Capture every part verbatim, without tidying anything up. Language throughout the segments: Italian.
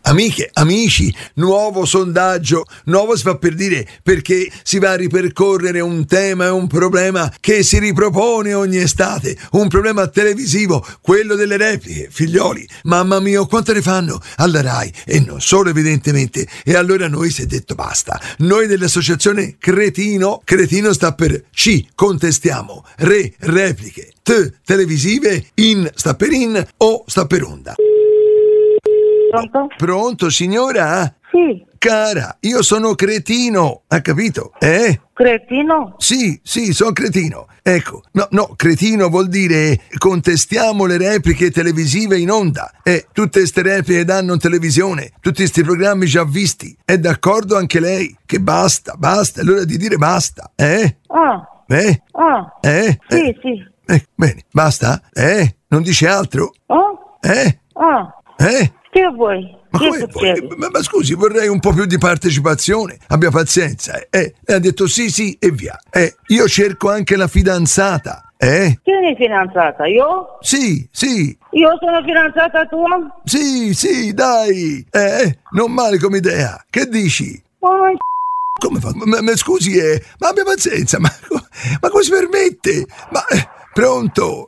Amiche, amici, nuovo sondaggio, nuovo si fa per dire perché si va a ripercorrere un tema e un problema che si ripropone ogni estate, un problema televisivo, quello delle repliche, figlioli, mamma mia, quanto ne fanno alla Rai e non solo evidentemente, e allora noi si è detto basta, noi dell'associazione Cretino, Cretino sta per C, contestiamo, re, repliche, T, televisive, in, sta per in, o sta per onda. Pronto? Pronto, signora? Sì. Cara, io sono cretino, ha capito? Eh? Cretino? Sì, sì, sono cretino. Ecco, no, no, cretino vuol dire contestiamo le repliche televisive in onda. Eh, tutte ste repliche danno in televisione, tutti sti programmi già visti. È d'accordo anche lei? Che basta, basta, è l'ora di dire basta, eh? Ah. Eh? Ah. Eh? Sì, eh. sì. Eh, bene, basta? Eh? Non dice altro? Oh? Eh? Ah. Eh? Che vuoi? Ma, Che come succede? vuoi? Ma, ma scusi, vorrei un po' più di partecipazione. Abbia pazienza. Eh, eh. Lei ha detto sì, sì e via. Eh, io cerco anche la fidanzata. Eh? Chi è fidanzata? Io? Sì, sì. Io sono fidanzata tua? Sì, sì, dai. Eh, non male come idea. Che dici? Ma Come fa? Ma, ma scusi, eh, ma abbia pazienza. Ma, ma come si permette? Ma eh, pronto?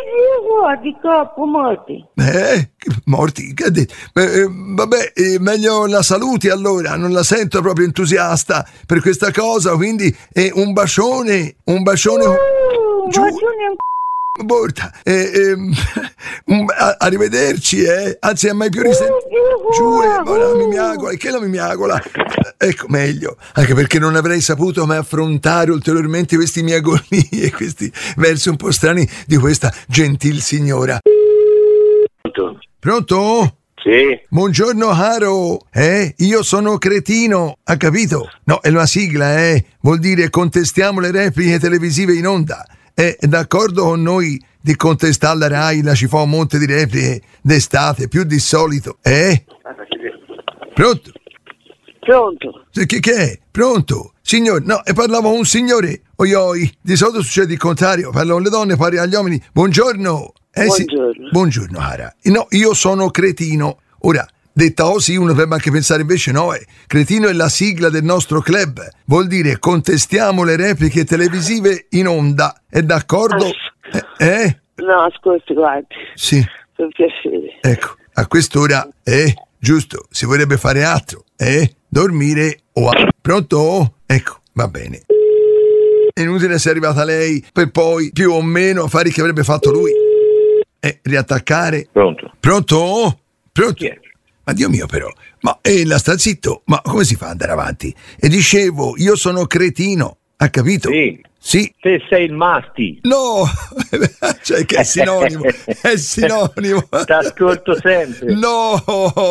di capo morti. Eh? Morti? Che ha detto? Eh, vabbè, eh, meglio la saluti allora, non la sento proprio entusiasta per questa cosa, quindi eh, un bacione, un bacione... Uh, un giù. bacione. Borta, eh, ehm, un- a- arrivederci, eh. Anzi, a mai più risentito. Giù, eh, ma la mimiagola, che la mimiagola? Ecco, meglio, anche perché non avrei saputo mai affrontare ulteriormente questi miagolii e questi versi un po' strani di questa gentil signora. Pronto? Pronto? Sì, Buongiorno Haro, eh? Io sono cretino, ha capito? No, è una sigla, eh? Vuol dire contestiamo le repliche televisive in onda. È d'accordo con noi di contestare la Rai, la ci fa un monte di repliche d'estate, più di solito, eh? Pronto? Pronto? Che, che è? Pronto? Signore, no, e parlavo un signore. Oioi, di solito succede il contrario, parlano le donne, pari agli uomini. Buongiorno. Eh, sì. Buongiorno. Buongiorno, Ara. No, io sono cretino. Ora, detta così, uno dovrebbe anche pensare invece no, eh. Cretino è la sigla del nostro club. Vuol dire contestiamo le repliche televisive in onda. È d'accordo? Eh? eh? No, ascolti, guardi, Sì. per piacere. Ecco, a quest'ora, eh, giusto, si vorrebbe fare altro, eh, dormire o... A... Pronto? Ecco, va bene. È inutile se è arrivata lei, per poi, più o meno, fare che avrebbe fatto lui. Eh, riattaccare. pronto. Pronto? Pronto? Chi è? Ma Dio mio però, ma eh, la sta zitto, ma come si fa ad andare avanti? E dicevo, io sono cretino, ha capito? Sì, Sì. te sei il masti. No, cioè che è sinonimo, è sinonimo. T'ascolto sempre. No,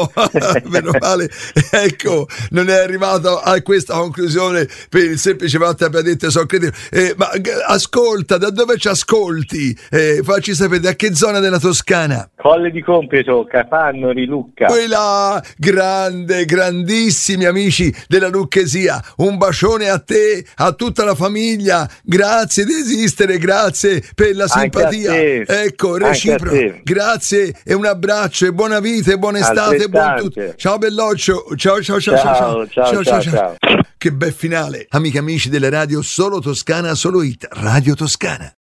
meno male, ecco, non è arrivato a questa conclusione per il semplice fatto che abbia detto sono cretino. Eh, ma g- ascolta, da dove ci ascolti? Eh, facci sapere da che zona della Toscana. Colle di Compiito, Capannori, Lucca. Quella grande, grandissimi amici della Lucchesia, un bacione a te, a tutta la famiglia, grazie di esistere, grazie per la Anche a simpatia, te. ecco, Anche a reciproco, te. grazie e un abbraccio e buona vita e buona estate e buon Altrettante. tutto. Ciao belloccio, ciao ciao ciao ciao Ciao, ciao, ciao, ciao. Che bel finale, amiche e amici delle radio Solo Toscana, Solo Hit, Radio Toscana.